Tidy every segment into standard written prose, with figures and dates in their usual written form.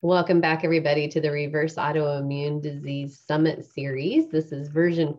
Welcome back, everybody, to the Reverse Autoimmune Disease Summit Series. This is version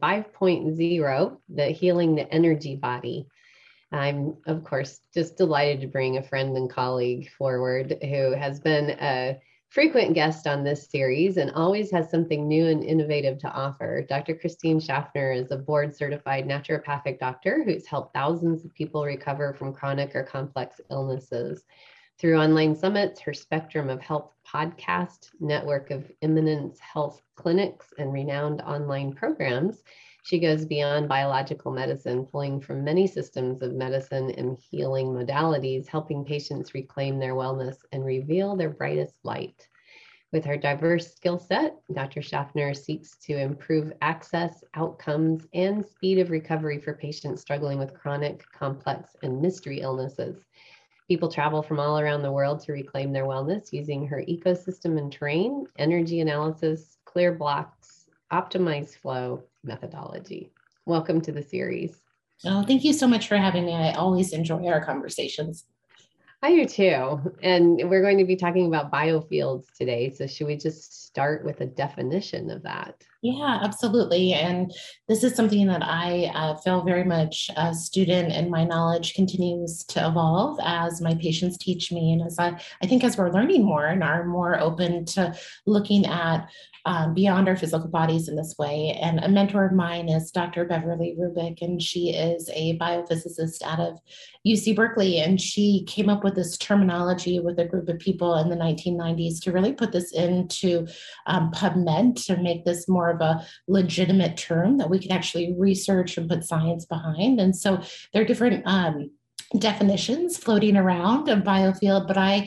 5.0, the Healing the Energy Body. I'm, of course, just delighted to bring a friend and colleague forward who has been a frequent guest on this series and always has something new and innovative to offer. Dr. Christine Schaffner is a board-certified naturopathic doctor who's helped thousands of people recover from chronic or complex illnesses. Through online summits, her Spectrum of Health podcast, network of eminence health clinics, and renowned online programs, she goes beyond biological medicine, pulling from many systems of medicine and healing modalities, helping patients reclaim their wellness and reveal their brightest light. With her diverse skill set, Dr. Schaffner seeks to improve access, outcomes, and speed of recovery for patients struggling with chronic, complex, and mystery illnesses. People travel from all around the world to reclaim their wellness using her ecosystem and terrain, energy analysis, clear blocks, optimized flow methodology. Welcome to the series. Oh, thank you so much for having me. I always enjoy our conversations. I do too. And we're going to be talking about biofields today. So should we just start with a definition of that? Yeah, absolutely. And this is something that I feel very much a student, and my knowledge continues to evolve as my patients teach me. And as I think as we're learning more and are more open to looking at beyond our physical bodies in this way. And a mentor of mine is Dr. Beverly Rubik, and she is a biophysicist out of UC Berkeley. And she came up with this terminology with a group of people in the 1990s to really put this into PubMed to make this more of a legitimate term that we can actually research and put science behind. And so there are different definitions floating around of biofield, but I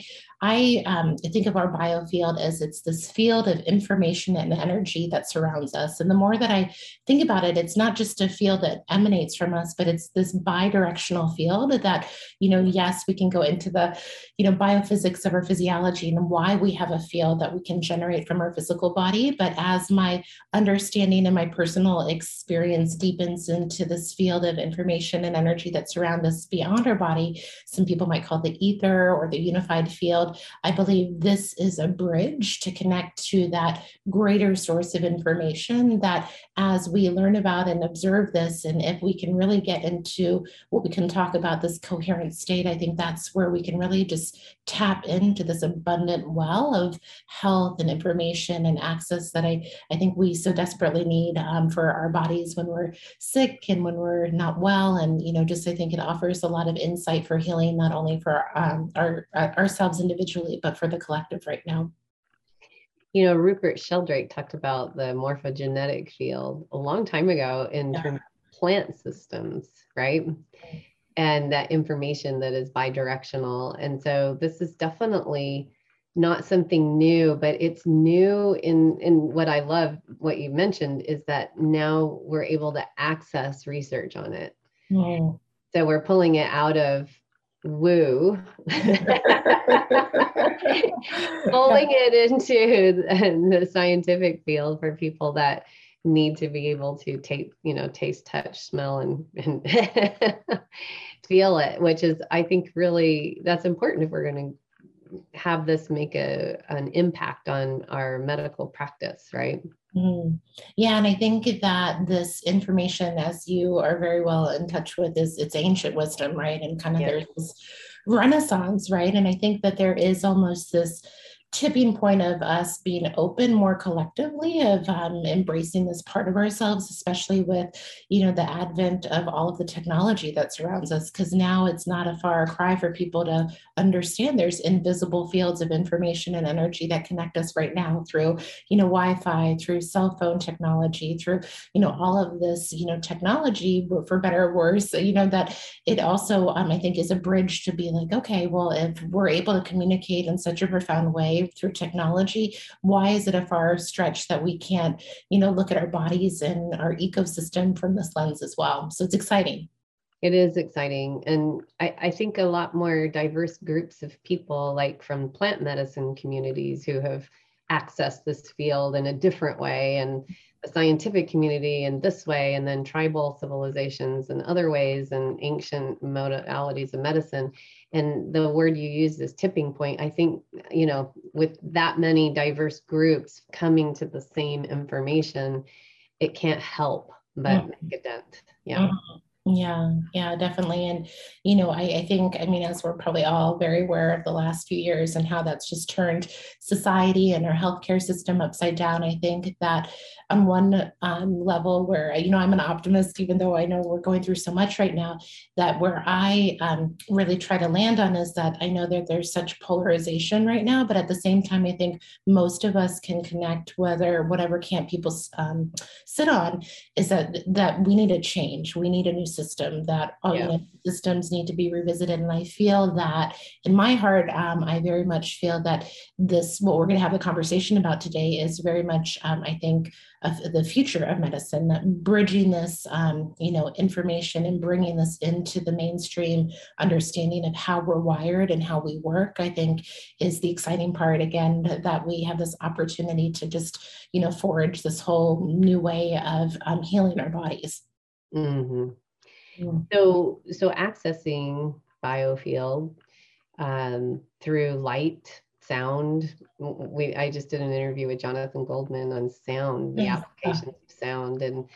think of our biofield as it's this field of information and energy that surrounds us. And the more that I think about it, it's not just a field that emanates from us, but it's this bi-directional field that, yes, we can go into the, biophysics of our physiology and why we have a field that we can generate from our physical body. But as my understanding and my personal experience deepens into this field of information and energy that surround us beyond our body, some people might call it the ether or the unified field. I believe this is a bridge to connect to that greater source of information that as we learn about and observe this, and if we can really get into what we can talk about this coherent state, I think that's where we can really just tap into this abundant well of health and information and access that I think we so desperately need for our bodies when we're sick and when we're not well. And, just I think it offers a lot of insight for healing, not only for ourselves individually, but for the collective right now. Rupert Sheldrake talked about the morphogenetic field a long time ago in terms of plant systems, right? And that information that is bidirectional. And so this is definitely not something new, but it's new in what I love, what you mentioned, is that now we're able to access research on it. Mm. So we're pulling it out of woo, pulling it into the scientific field for people that need to be able to taste, touch, smell, and feel it, which is, I think, really, that's important if we're going to have this make an impact on our medical practice, right? Mm. Yeah, and I think that this information, as you are very well in touch with, it's ancient wisdom, right? And kind of there's this renaissance, right? And I think that there is almost this tipping point of us being open more collectively, of embracing this part of ourselves, especially with, the advent of all of the technology that surrounds us, because now it's not a far cry for people to understand there's invisible fields of information and energy that connect us right now through, Wi-Fi, through cell phone technology, through, all of this, technology, for better or worse, that it also, I think, is a bridge to be like, okay, well, if we're able to communicate in such a profound way through technology, why is it a far stretch that we can't, look at our bodies and our ecosystem from this lens as well? So it's exciting. It is exciting. And I think a lot more diverse groups of people, like from plant medicine communities, who have access this field in a different way, and the scientific community in this way, and then tribal civilizations and other ways, and ancient modalities of medicine. And the word you use is tipping point. I think, with that many diverse groups coming to the same information, it can't help but make a dent. Yeah. Yeah, definitely. And, I think, as we're probably all very aware of the last few years and how that's just turned society and our healthcare system upside down, I think that on one level where, I'm an optimist, even though I know we're going through so much right now, that where I really try to land on is that I know that there's such polarization right now, but at the same time, I think most of us can connect, whatever camp people sit on, is that we need a change. We need a new system, that systems need to be revisited. And I feel that in my heart, I very much feel that what we're going to have the conversation about today is very much, I think, of the future of medicine, that bridging this, information and bringing this into the mainstream understanding of how we're wired and how we work, I think is the exciting part. Again, that we have this opportunity to just, forge this whole new way of healing our bodies. Mm-hmm. So accessing biofield through light, sound. I just did an interview with Jonathan Goldman on sound, the applications of sound, and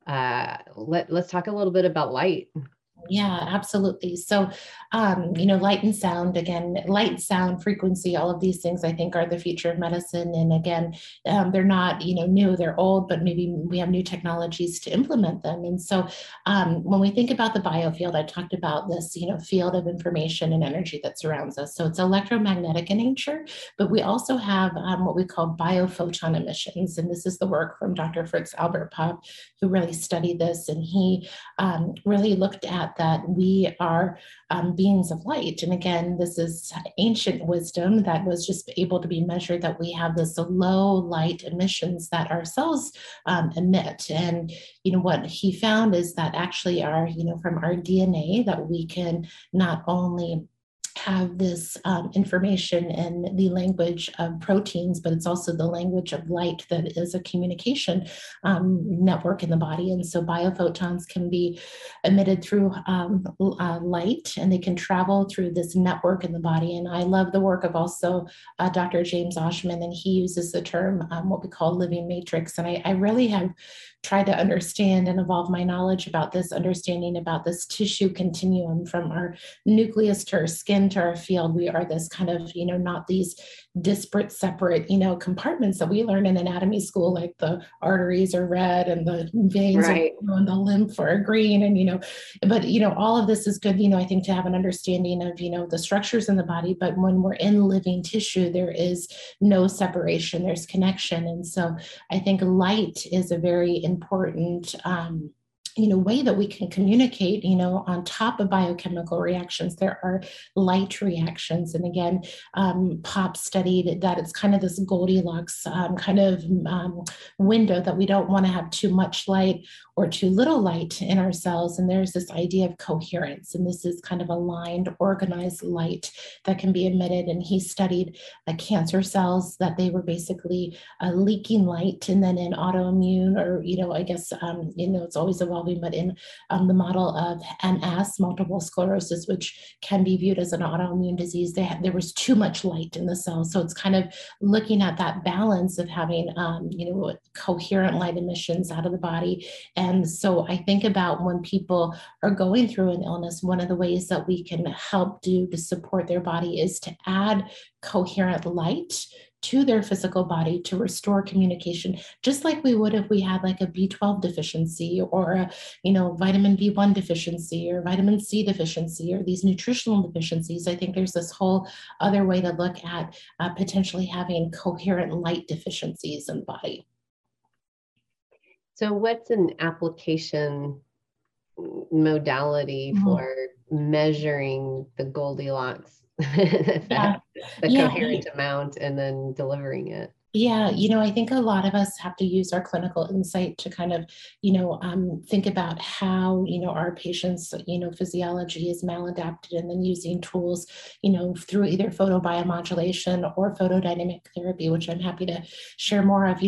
let's talk a little bit about light. Yeah, absolutely. So, light and sound, again, light, sound, frequency, all of these things I think are the future of medicine. And again, they're not, new, they're old, but maybe we have new technologies to implement them. And so when we think about the biofield, I talked about this, field of information and energy that surrounds us. So it's electromagnetic in nature, but we also have what we call biophoton emissions. And this is the work from Dr. Fritz Albert Popp, who really studied this. And he really looked at that we are beings of light. And again, this is ancient wisdom that was just able to be measured, that we have this low light emissions that our cells emit. And, what he found is that actually from our DNA, that we can not only have this information in the language of proteins, but it's also the language of light that is a communication network in the body. And so biophotons can be emitted through light, and they can travel through this network in the body. And I love the work of also Dr. James Oshman, and he uses the term what we call living matrix. And I really have tried to understand and evolve my knowledge about this, understanding about this tissue continuum from our nucleus to our skin to our field. We are this kind of, not these disparate, separate, compartments that we learn in anatomy school, like the arteries are red and the veins are blue and the lymph are green. And, but, all of this is good, I think, to have an understanding of, the structures in the body. But when we're in living tissue, there is no separation, there's connection. And so I think light is a very important way that we can communicate. On top of biochemical reactions, there are light reactions. And again, Popp studied that it's kind of this Goldilocks window, that we don't want to have too much light or too little light in our cells. And there's this idea of coherence. And this is kind of aligned, organized light that can be emitted. And he studied cancer cells, that they were basically leaking light. And then in autoimmune, or, I guess, it's always evolving, but in the model of MS, multiple sclerosis, which can be viewed as an autoimmune disease, there was too much light in the cells. So it's kind of looking at that balance of having, coherent light emissions out of the body. And so I think about when people are going through an illness, one of the ways that we can help do to support their body is to add coherent light to their physical body to restore communication, just like we would if we had like a B12 deficiency, or a, vitamin B1 deficiency, or vitamin C deficiency, or these nutritional deficiencies. I think there's this whole other way to look at potentially having coherent light deficiencies in the body. So what's an application modality for measuring the Goldilocks, the coherent amount, and then delivering it? Yeah, I think a lot of us have to use our clinical insight to kind of, think about how, our patients, physiology is maladapted, and then using tools, through either photobiomodulation or photodynamic therapy, which I'm happy to share more of.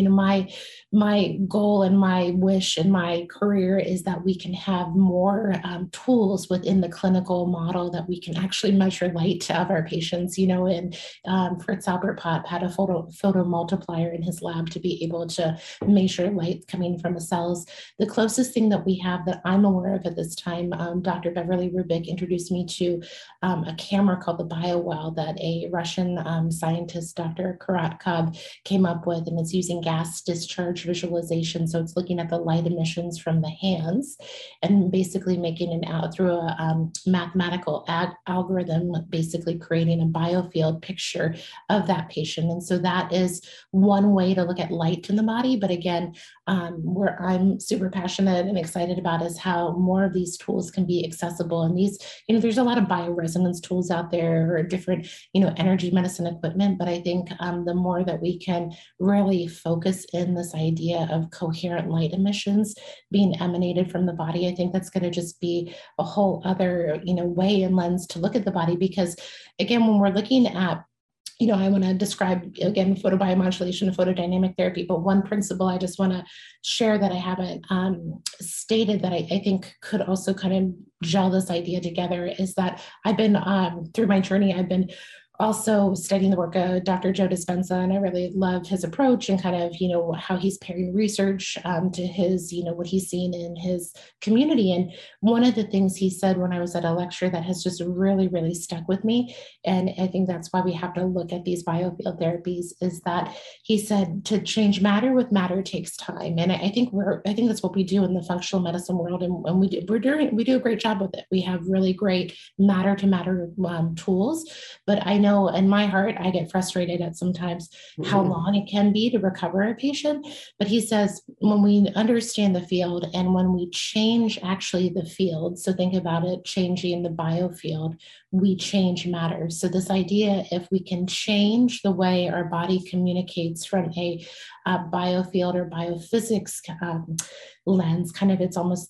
My goal and my wish in my career is that we can have more tools within the clinical model that we can actually measure light of our patients, and Fritz Albert Pott had a photo multiplier in his lab to be able to measure light coming from the cells. The closest thing that we have that I'm aware of at this time, Dr. Beverly Rubik introduced me to a camera called the BioWell that a Russian scientist, Dr. Korotkov, came up with, and it's using gas discharge visualization. So it's looking at the light emissions from the hands and basically making it out through a mathematical algorithm, basically creating a biofield picture of that patient. And so that is one way to look at light in the body. But again, where I'm super passionate and excited about is how more of these tools can be accessible. And these, there's a lot of bioresonance tools out there or different, energy medicine equipment. But I think the more that we can really focus in this idea of coherent light emissions being emanated from the body, I think that's going to just be a whole other, way and lens to look at the body. Because again, when we're looking at I want to describe again photobiomodulation and photodynamic therapy, but one principle I just want to share that I haven't stated that I think could also kind of gel this idea together is that I've been through my journey, I've been also studying the work of Dr. Joe Dispenza, and I really love his approach and kind of, how he's pairing research to his, what he's seen in his community. And one of the things he said when I was at a lecture that has just really, really stuck with me, and I think that's why we have to look at these biofield therapies, is that he said to change matter with matter takes time. And I think that's what we do in the functional medicine world, and we do a great job with it. We have really great matter to matter tools, but I know in my heart, I get frustrated at sometimes how long it can be to recover a patient. But he says, when we understand the field and when we change actually the field, so think about it, changing the biofield, we change matter. So this idea, if we can change the way our body communicates from a biofield or biophysics lens, kind of, it's almost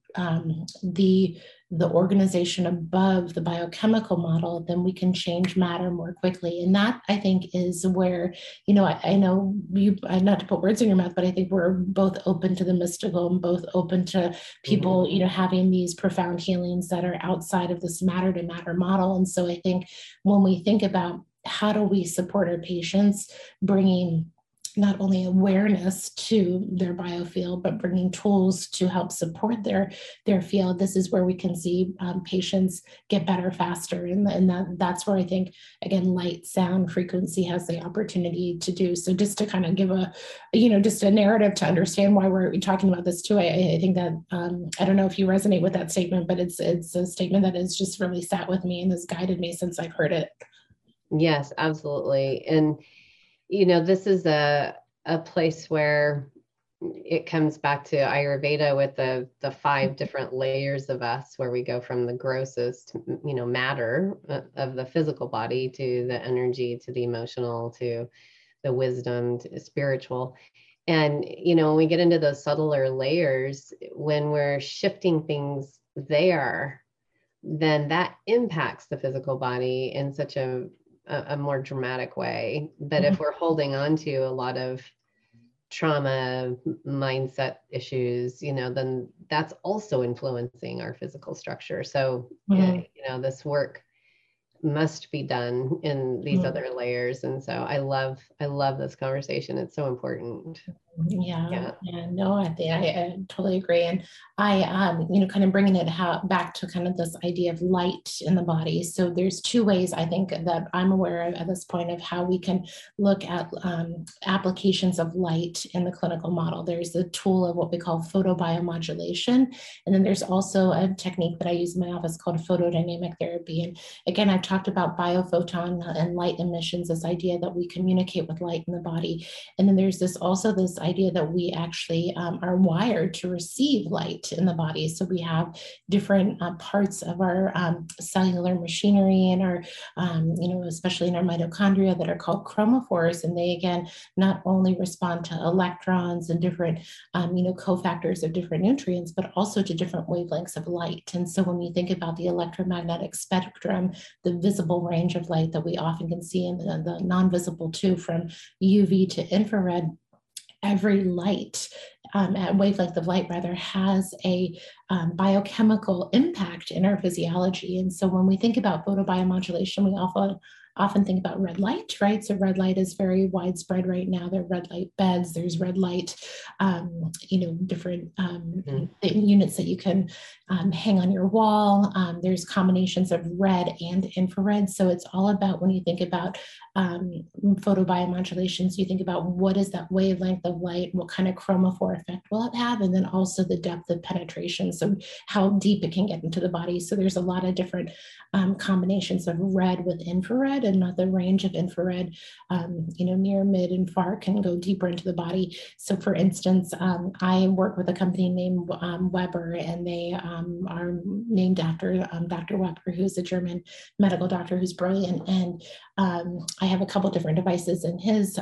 the organization above the biochemical model, then we can change matter more quickly. And that, I think, is where, I know you, not to put words in your mouth, but I think we're both open to the mystical and both open to people, having these profound healings that are outside of this matter to matter model. And so I think when we think about how do we support our patients, bringing not only awareness to their biofield, but bringing tools to help support their field, this is where we can see patients get better faster. And that's where I think, again, light, sound, frequency has the opportunity to do. So just to kind of give just a narrative to understand why we're talking about this too, I think that, I don't know if you resonate with that statement, but it's a statement that has just really sat with me and has guided me since I've heard it. Yes, absolutely. And this is a place where it comes back to Ayurveda with the 5 different layers of us, where we go from the grossest, matter of the physical body to the energy, to the emotional, to the wisdom, to the spiritual. And, when we get into those subtler layers, when we're shifting things there, then that impacts the physical body in such a more dramatic way. But if we're holding on to a lot of trauma mindset issues, then that's also influencing our physical structure. So, this work must be done in these other layers. And so I love this conversation. It's so important. Yeah, no, I think I totally agree. And I, kind of bringing it back to kind of this idea of light in the body. So there's 2 ways I think that I'm aware of at this point of how we can look at applications of light in the clinical model. There's the tool of what we call photobiomodulation. And then there's also a technique that I use in my office called photodynamic therapy. And again, I've talked about biophoton and light emissions, this idea that we communicate with light in the body. And then there's this idea that we actually are wired to receive light in the body. So we have different parts of our cellular machinery and our, especially in our mitochondria that are called chromophores. And they, again, not only respond to electrons and different, cofactors of different nutrients, but also to different wavelengths of light. And so when we think about the electromagnetic spectrum, the visible range of light that we often can see in the non-visible too, from UV to infrared, every light at wavelength of light rather has a biochemical impact in our physiology. And so when we think about photobiomodulation, we often think about red light, right? So red light is very widespread right now. There are red light beds, there's red light, different units that you can hang on your wall. There's combinations of red and infrared. So it's all about, when you think about photobiomodulations, you think about what is that wavelength of light, what kind of chromophore effect will it have, and then also the depth of penetration, so how deep it can get into the body. So there's a lot of different combinations of red with infrared, and the range of infrared, near, mid, and far can go deeper into the body. So for instance, I work with a company named Weber, and they are named after Dr. Weber, who's a German medical doctor who's brilliant. And I have a couple different devices in his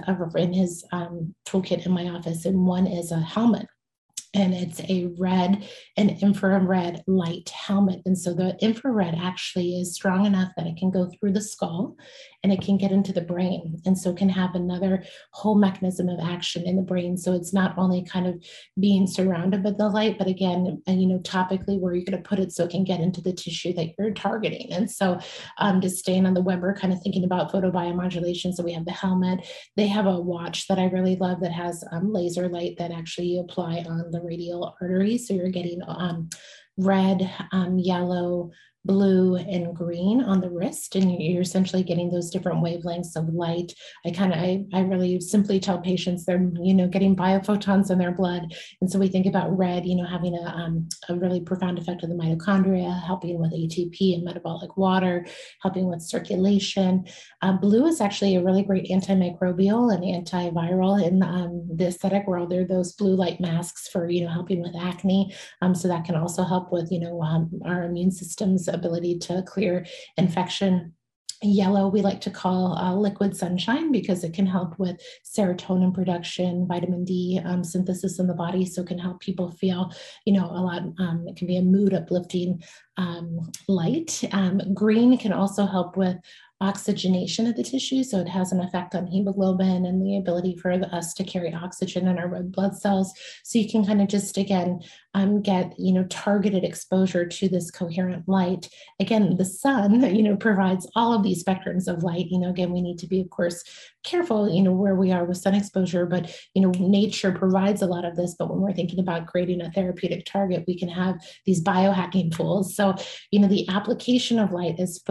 toolkit in my office, and one is a helmet. And it's a red and infrared light helmet. And so the infrared actually is strong enough that it can go through the skull and it can get into the brain. And so it can have another whole mechanism of action in the brain. So it's not only kind of being surrounded by the light, but again, topically where you're going to put it so it can get into the tissue that you're targeting. And so just staying on the Weber, kind of thinking about photobiomodulation. So we have the helmet. They have a watch that I really love that has laser light that actually you apply on the radial artery. So you're getting red, yellow, blue, and green on the wrist, and you're essentially getting those different wavelengths of light. I really simply tell patients they're getting biophotons in their blood, and so we think about red having a really profound effect on the mitochondria, helping with ATP and metabolic water, helping with circulation. Blue is actually a really great antimicrobial and antiviral in the aesthetic world. There are those blue light masks for helping with acne, so that can also help with our immune system's ability to clear infection. Yellow, we like to call liquid sunshine because it can help with serotonin production, vitamin D synthesis in the body. So it can help people feel, a lot, it can be a mood uplifting light. Green can also help with oxygenation of the tissue. So it has an effect on hemoglobin and the ability for us to carry oxygen in our red blood cells. So you can kind of just, again, get, targeted exposure to this coherent light. Again, the sun, provides all of these spectrums of light. Again, we need to be, of course, careful, where we are with sun exposure, but, nature provides a lot of this. But when we're thinking about creating a therapeutic target, we can have these biohacking tools. So, the application of light is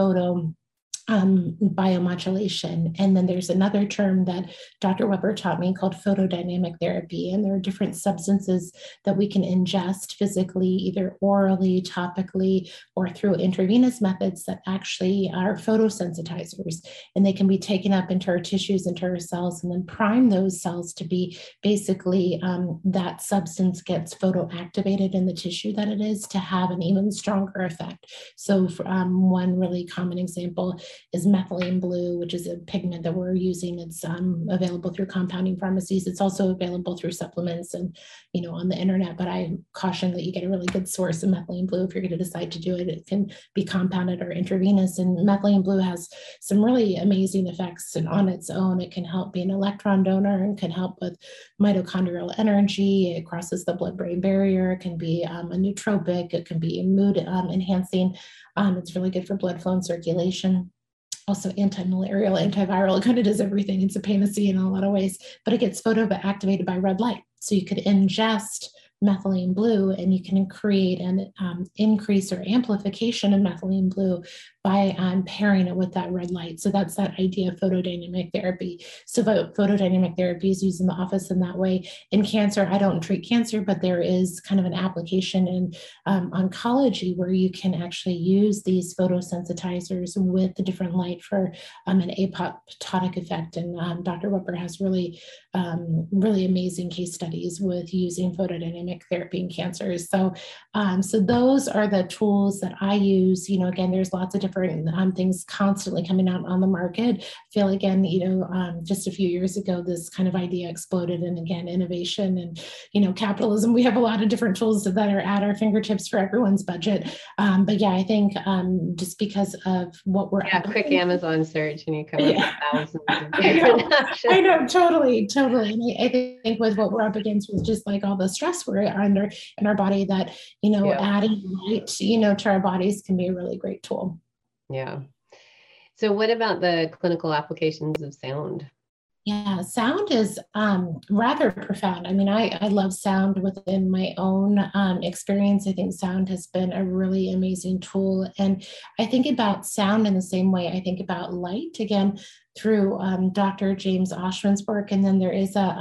biomodulation. And then there's another term that Dr. Weber taught me called photodynamic therapy. And there are different substances that we can ingest physically, either orally, topically, or through intravenous methods that actually are photosensitizers. And they can be taken up into our tissues, into our cells, and then prime those cells to be basically that substance gets photoactivated in the tissue that it is to have an even stronger effect. So one really common example is methylene blue, which is a pigment that we're using. It's available through compounding pharmacies. It's also available through supplements and, on the internet, but I caution that you get a really good source of methylene blue if you're going to decide to do it. It can be compounded or intravenous, and methylene blue has some really amazing effects, and on its own, it can help be an electron donor and can help with mitochondrial energy. It crosses the blood-brain barrier. It can be a nootropic. It can be mood enhancing. It's really good for blood flow and circulation. Also anti-malarial, antiviral. It kind of does everything. It's a panacea in a lot of ways, but it gets photoactivated by red light. So you could ingest methylene blue, and you can create an increase or amplification of methylene blue by pairing it with that red light. So that's that idea of photodynamic therapy. So photodynamic therapy is used in the office in that way. In cancer, I don't treat cancer, but there is kind of an application in oncology where you can actually use these photosensitizers with the different light for an apoptotic effect. And Dr. Wepper has really amazing case studies with using photodynamic therapy in cancers. So those are the tools that I use. Again, there's lots of different things constantly coming out on the market. I feel again, just a few years ago, this kind of idea exploded, and again, innovation and capitalism. We have a lot of different tools that are at our fingertips for everyone's budget. But yeah, I think just because of what we're quick Amazon search and you come up with thousands of different options. I know, totally. And I think with what we're up against with just like all the stress we're under in our body, that adding light to our bodies can be a really great tool. Yeah. So what about the clinical applications of sound? Yeah, sound is rather profound. I mean, I love sound within my own experience. I think sound has been a really amazing tool. And I think about sound in the same way I think about light, again, through Dr. James Oschman's work. And then there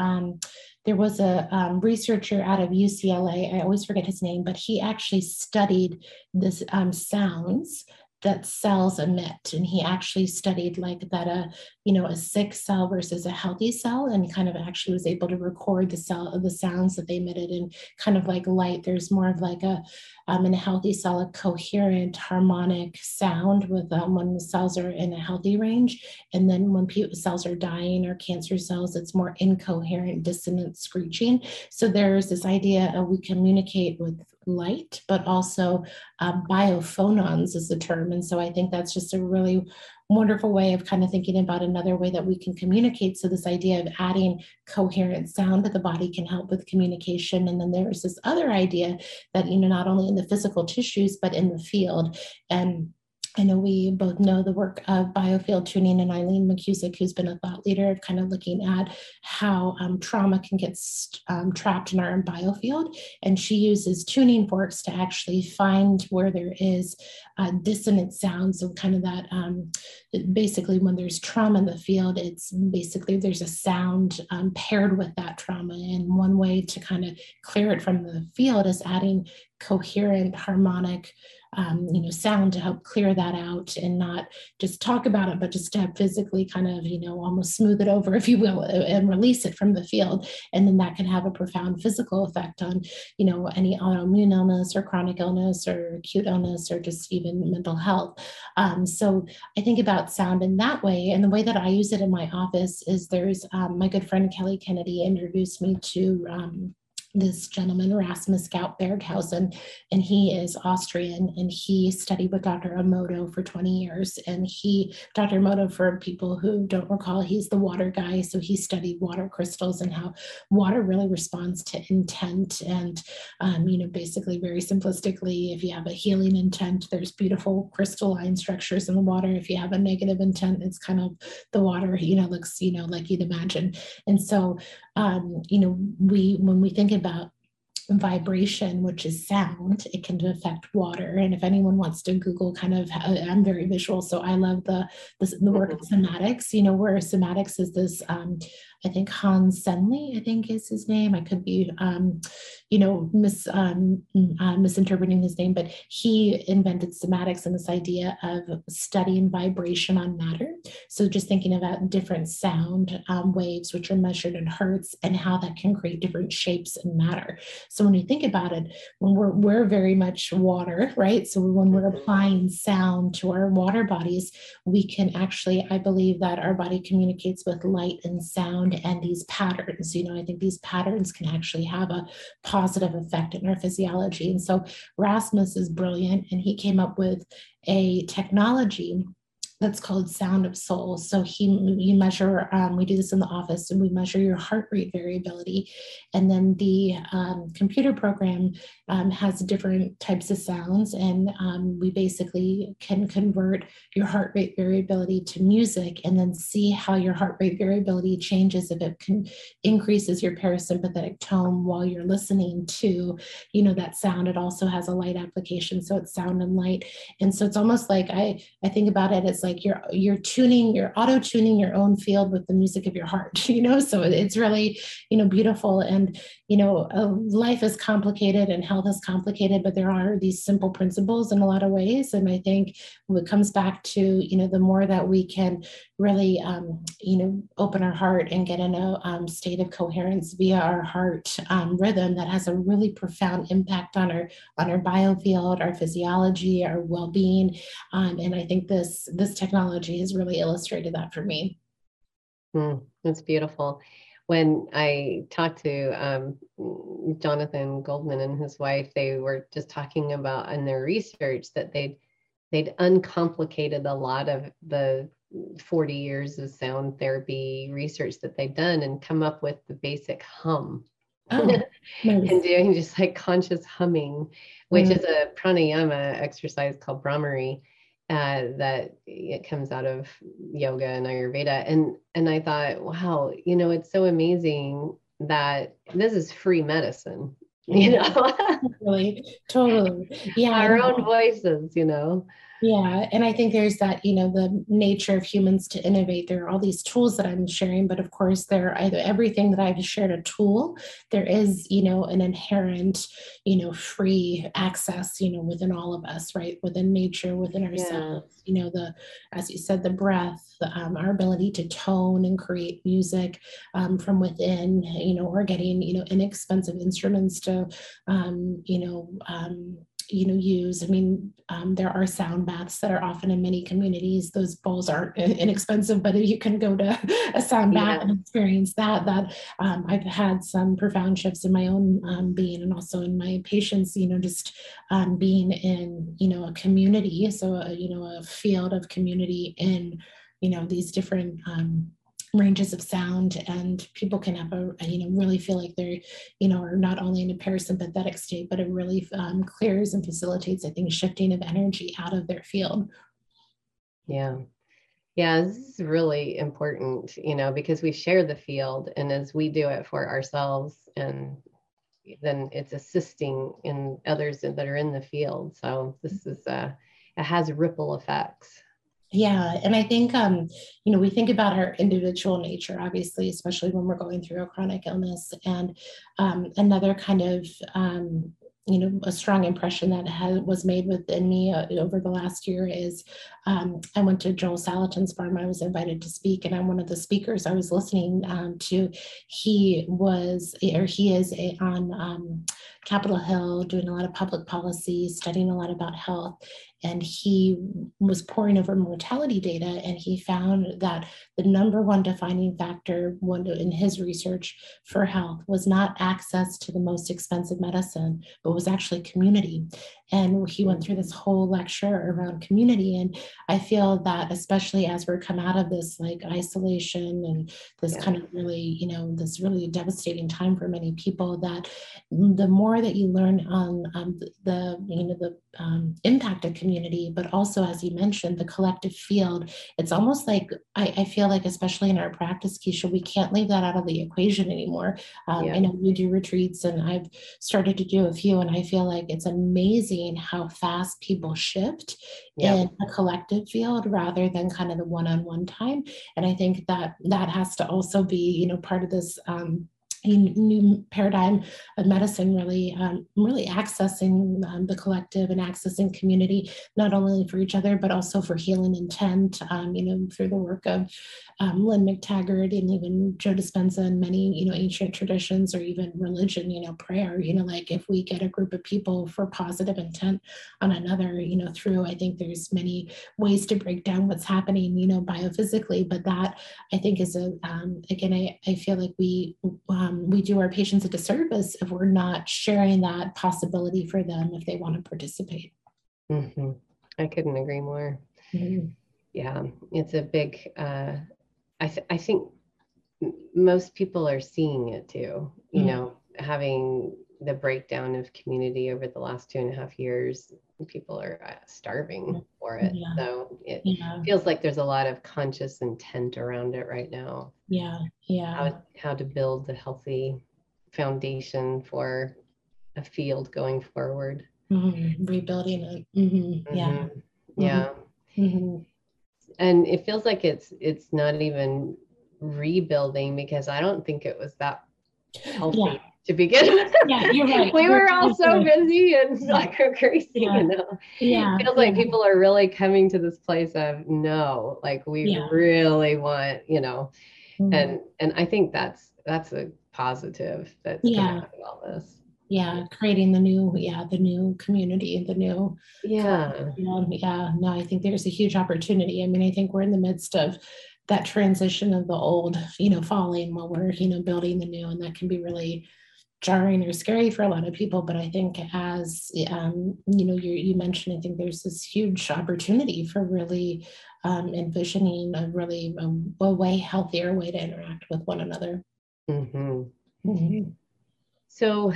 was a researcher out of UCLA, I always forget his name, but he actually studied this sounds that cells emit. And he actually studied like that, a sick cell versus a healthy cell, and kind of actually was able to record the sounds that they emitted. And kind of like light, there's more of like in a healthy cell, a coherent harmonic sound with when the cells are in a healthy range. And then when cells are dying or cancer cells, it's more incoherent, dissonant screeching. So there's this idea of we communicate with light, but also biophonons is the term. And so I think that's just a really wonderful way of kind of thinking about another way that we can communicate. So this idea of adding coherent sound to the body can help with communication. And then there's this other idea that, not only in the physical tissues, but in the field. And I know we both know the work of biofield tuning and Eileen McCusick, who's been a thought leader, kind of looking at how trauma can get trapped in our biofield. And she uses tuning forks to actually find where there is dissonant sounds. So kind of that, basically when there's trauma in the field, it's basically there's a sound paired with that trauma. And one way to kind of clear it from the field is adding coherent harmonic sound to help clear that out, and not just talk about it, but just to physically kind of, almost smooth it over, if you will, and release it from the field. And then that can have a profound physical effect on, any autoimmune illness or chronic illness or acute illness or just even mental health. So I think about sound in that way. And the way that I use it in my office is there's my good friend Kelly Kennedy introduced me to this gentleman, Rasmus Gaut Berghausen, and he is Austrian, and he studied with Dr. Emoto for 20 years. And Dr. Emoto, for people who don't recall, he's the water guy. So he studied water crystals and how water really responds to intent. And, basically very simplistically, if you have a healing intent, there's beautiful crystalline structures in the water. If you have a negative intent, it's kind of the water, looks, like you'd imagine. And so, when we think about vibration, which is sound, it can affect water. And if anyone wants to Google, kind of, I'm very visual, so I love the work of cymatics, where cymatics is this, I think Hans Senley, I think is his name. I could be, misinterpreting his name, but he invented cymatics and this idea of studying vibration on matter. So just thinking about different sound waves, which are measured in hertz, and how that can create different shapes in matter. So when you think about it, when we're very much water, right? So when we're applying sound to our water bodies, we can actually, I believe that our body communicates with light and sound and these patterns. I think these patterns can actually have a positive effect in our physiology. And so Rasmus is brilliant, and he came up with a technology that's called Sound of Soul. So you measure, we do this in the office, and we measure your heart rate variability. And then the computer program has different types of sounds, and we basically can convert your heart rate variability to music and then see how your heart rate variability changes if it increases your parasympathetic tone while you're listening to, that sound. It also has a light application, so it's sound and light. And so it's almost like I think about it as like you're auto-tuning your own field with the music of your heart, so it's really, beautiful. And, life is complicated and health is complicated, but there are these simple principles in a lot of ways. And I think when it comes back to, the more that we can really, open our heart and get in a state of coherence via our heart rhythm, that has a really profound impact on our biofield, our physiology, our well-being. And I think this technology has really illustrated that for me. That's beautiful. When I talked to Jonathan Goldman and his wife, they were just talking about in their research that they'd uncomplicated a lot of the 40 years of sound therapy research that they'd done and come up with the basic hum. Nice. And doing just like conscious humming, which is a pranayama exercise called Brahmari, that it comes out of yoga and Ayurveda. And I thought, wow, it's so amazing that this is free medicine, Totally. Yeah. Our own voices, Yeah. And I think there's that, the nature of humans to innovate. There are all these tools that I'm sharing, but of course there are either everything that I've shared a tool, there is, an inherent, free access, within all of us, right? Within nature, within ourselves, as you said, the breath, our ability to tone and create music from within, or getting, inexpensive instruments to, use. I mean, there are sound baths that are often in many communities. Those bowls aren't inexpensive, but if you can go to a sound bath and experience that I've had some profound shifts in my own being, and also in my patients, just being in, a community. So, a field of community in, these different ranges of sound, and people can have really feel like they're, are not only in a parasympathetic state, but it really clears and facilitates, I think, shifting of energy out of their field. Yeah, this is really important, because we share the field, and as we do it for ourselves, and then it's assisting in others that are in the field. So this is it has ripple effects. Yeah. And I think, we think about our individual nature, obviously, especially when we're going through a chronic illness. And another kind of, a strong impression that was made within me over the last year is I went to Joel Salatin's farm. I was invited to speak, and I'm one of the speakers I was listening to. He is on Capitol Hill doing a lot of public policy, studying a lot about health. And he was poring over mortality data, and he found that the number one defining factor in his research for health was not access to the most expensive medicine, but was actually community. And he went through this whole lecture around community. And I feel that, especially as we're come out of this like isolation and this kind of really, this really devastating time for many people, that the more that you learn on the impact of community, but also, as you mentioned, the collective field, it's almost like I feel like, especially in our practice, Keisha, we can't leave that out of the equation anymore. I know you do retreats, and I've started to do a few, and I feel like it's amazing how fast people shift in a collective field rather than kind of the one-on-one time. And I think that has to also be, part of this new paradigm of medicine, really accessing the collective and accessing community, not only for each other, but also for healing intent, through the work of Lynn McTaggart and even Joe Dispenza and many, ancient traditions, or even religion, prayer, like if we get a group of people for positive intent on another, through, I think there's many ways to break down what's happening, biophysically, but that I think is again, I feel like we do our patients a disservice if we're not sharing that possibility for them if they want to participate. Mm-hmm. I couldn't agree more. Mm-hmm. Yeah, it's a big, I think most people are seeing it too, having the breakdown of community over the last 2.5 years, people are starving for it. Yeah, So it yeah, feels like there's a lot of conscious intent around it right now, yeah, yeah. how to build a healthy foundation for a field going forward. Rebuilding it. Yeah. Hmm. hmm Yeah. hmm And it feels like it's not even rebuilding, because I don't think it was that Yeah. healthy to begin with. Yeah. You're right. We You're were all right so there. busy and Yeah. like crazy, Yeah. It Yeah. feels like Yeah. people are really coming to this place of no, like we Yeah. really want, Mhm. and I think that's a positive that's coming Yeah. out of all this. Yeah. Creating the new community, the new collective. Yeah. Yeah. No, I think there's a huge opportunity. I mean, I think we're in the midst of that transition of the old, falling while we're, building the new, and that can be really jarring or scary for a lot of people. But I think as you mentioned, I think there's this huge opportunity for really envisioning a way healthier way to interact with one another. Hmm. Mhm. So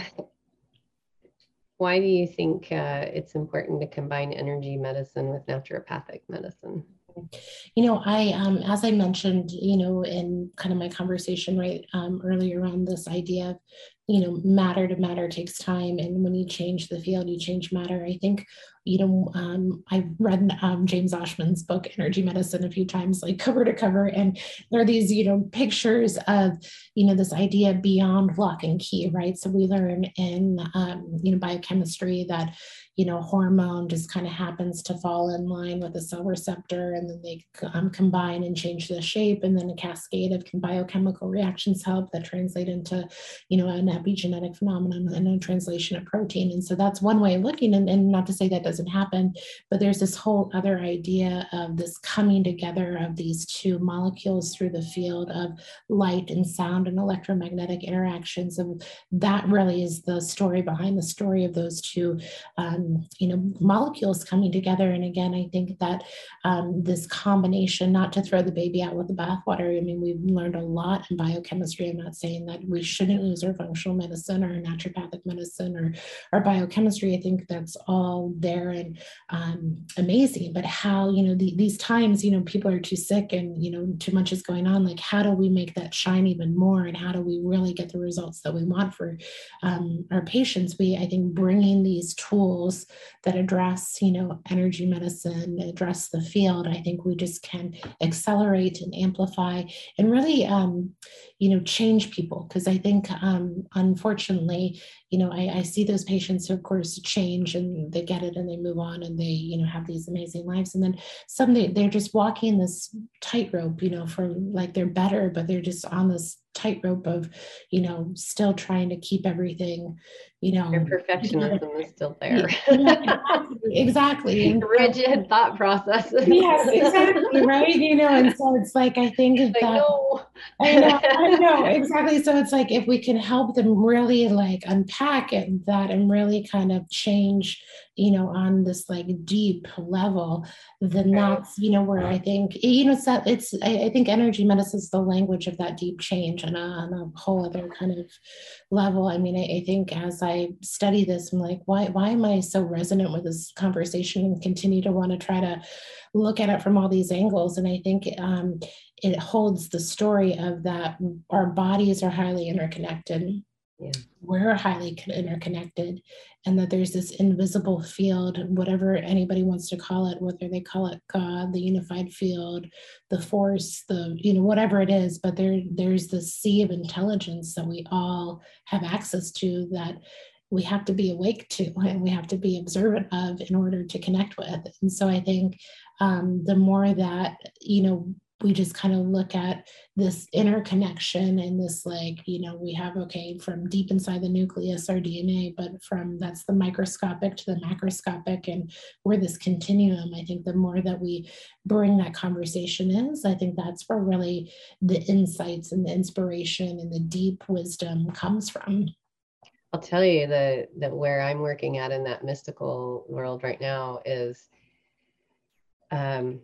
why do you think it's important to combine energy medicine with naturopathic medicine? I, as I mentioned, in kind of my conversation right earlier on this idea of, matter to matter takes time. And when you change the field, you change matter. I think, I've read James Oshman's book, Energy Medicine, a few times, like cover to cover. And there are these, pictures of, this idea beyond lock and key, right? So we learn in, biochemistry that, hormone just kind of happens to fall in line with a cell receptor, and then they combine and change the shape, and then a cascade of biochemical reactions help that translate into, an epigenetic phenomenon and a translation of protein. And so that's one way of looking, and not to say that doesn't happen, but there's this whole other idea of this coming together of these two molecules through the field of light and sound and electromagnetic interactions. And that really is the story behind the story of those two molecules coming together. And again, I think that this combination, not to throw the baby out with the bathwater. I mean, we've learned a lot in biochemistry. I'm not saying that we shouldn't use our functional medicine or naturopathic medicine or our biochemistry. I think that's all there and amazing. But how, these times, people are too sick and, too much is going on. Like, how do we make that shine even more? And how do we really get the results that we want for our patients? I think bringing these tools that address, energy medicine, address the field, I think we just can accelerate and amplify and really, change people. Because I think, unfortunately, I see those patients who, of course, change and they get it and they move on and they, have these amazing lives. And then some they're just walking this tightrope, for like they're better, but they're just on this tightrope of, still trying to keep everything, Your together. perfectionism is still Yeah, there. exactly. And so, Rigid thought processes. yes, exactly. Right. And so it's like, I think Like, that no. I know, exactly. So it's like if we can help them really like unpack it, that and really kind of change, on this like deep level, then Right. that's, where I think, it's that I think energy medicine is the language of that deep change on a whole other kind of level. I mean, I think as I study this, I'm like, why am I so resonant with this conversation and continue to want to try to look at it from all these angles? And I think it holds the story of that our bodies are highly interconnected. Yeah. We're highly interconnected, and that there's this invisible field, whatever anybody wants to call it, whether they call it God, the unified field, the force, whatever it is, but there's this sea of intelligence that we all have access to, that we have to be awake to and we have to be observant of in order to connect with. And so I think the more that we just kind of look at this interconnection and this, like, we have, okay, from deep inside the nucleus, our DNA, but from that's the microscopic to the macroscopic, and we're this continuum. I think the more that we bring that conversation is, I think that's where really the insights and the inspiration and the deep wisdom comes from. I'll tell you that where I'm working at in that mystical world right now is, um,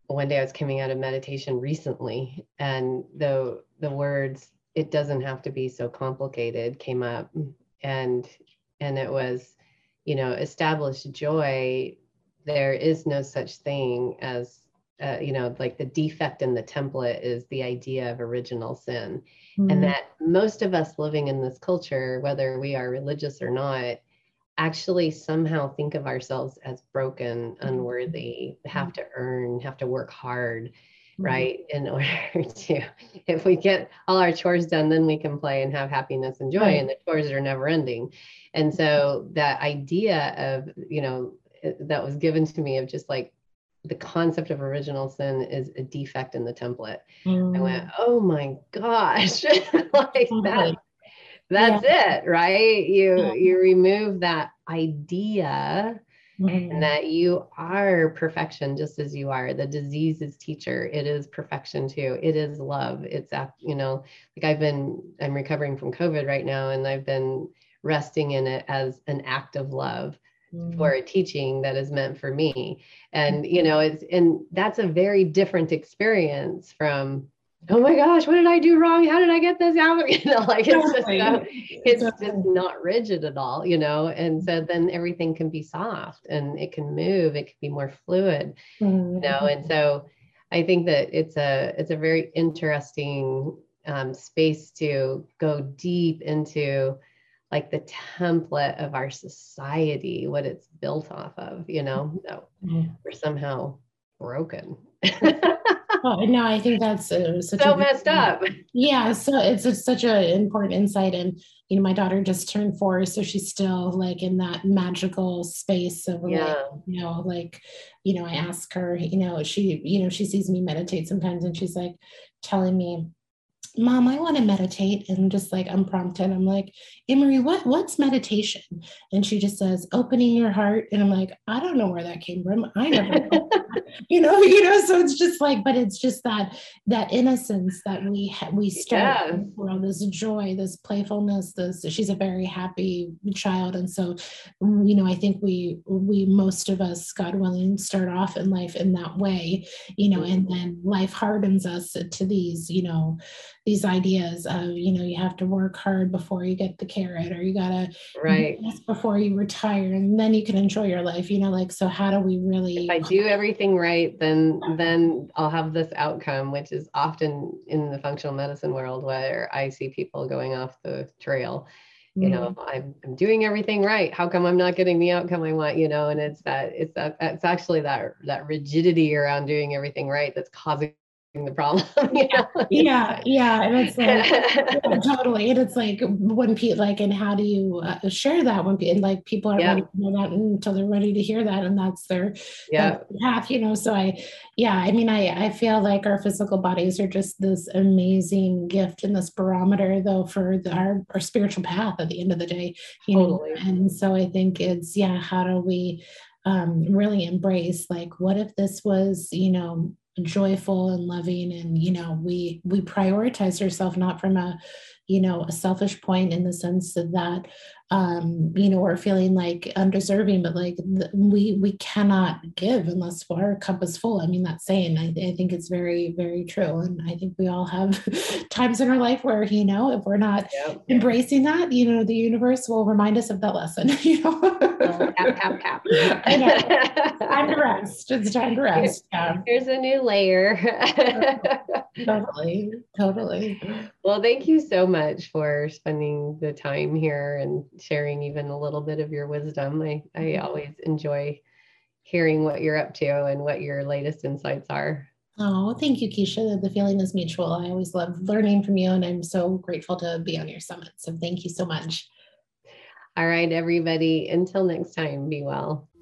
one day I was coming out of meditation recently, and the words, "It doesn't have to be so complicated," came up, and it was, establish joy. There is no such thing as, like the defect in the template is the idea of original sin. And that most of us living in this culture, whether we are religious or not, actually somehow think of ourselves as broken, unworthy, have to earn, have to work hard, right? In order to, if we get all our chores done, then we can play and have happiness and joy, and the chores are never ending. And so that idea of, that was given to me of just like the concept of original sin is a defect in the template. I went, oh my gosh, like that's it, right? You remove that idea and that you are perfection just as you are. The disease is teacher. It is perfection too. It is love. It's, like I'm recovering from COVID right now, and I've been resting in it as an act of love for a teaching that is meant for me. And, and that's a very different experience from, oh my gosh, what did I do wrong? How did I get this out? Like it's just not rigid at all, and so then everything can be soft and it can move, it can be more fluid, and so I think that it's a very interesting space to go deep into like the template of our society, what it's built off of, so we're somehow broken. No, I think that's so messed up. Yeah, so it's such an important insight. And my daughter just turned 4, so she's still like in that magical space of like, I ask her, she sees me meditate sometimes, and she's like telling me, Mom, I want to meditate. And just like unprompted, I'm like, Emery, what's meditation? And she just says, opening your heart. And I'm like, I don't know where that came from. I never, so it's just like, but it's just that innocence that we start in the world, this joy, this playfulness, she's a very happy child. And so, I think we most of us, God willing, start off in life in that way, and then life hardens us to these, these ideas of, you have to work hard before you get the carrot, or you gotta before you retire, and then you can enjoy your life, like, so how do we really, if I do everything right, then I'll have this outcome, which is often in the functional medicine world where I see people going off the trail. I'm doing everything right. How come I'm not getting the outcome I want? And it's actually that rigidity around doing everything right that's causing the problem. Yeah. And it's like, totally. And it's like when people and how do you share that when people, and like people aren't ready to know that until they're ready to hear that, and that's their path, so I feel like our physical bodies are just this amazing gift and this barometer though for our spiritual path at the end of the day, totally. And so I think it's how do we really embrace, like, what if this was joyful and loving, and we prioritize ourselves not from a selfish point, in the sense that we're feeling like undeserving, but like we cannot give unless our cup is full. I mean, that saying, I think it's very, very true. And I think we all have times in our life where, if we're not embracing that, the universe will remind us of that lesson, Tap. I know. Time to rest. It's time to rest. Here's a new layer. Totally. Well, thank you so much for spending the time here and sharing even a little bit of your wisdom. I always enjoy hearing what you're up to and what your latest insights are. Oh, thank you, Keisha. The feeling is mutual. I always love learning from you, and I'm so grateful to be on your summit. So thank you so much. All right, everybody. Until next time, be well.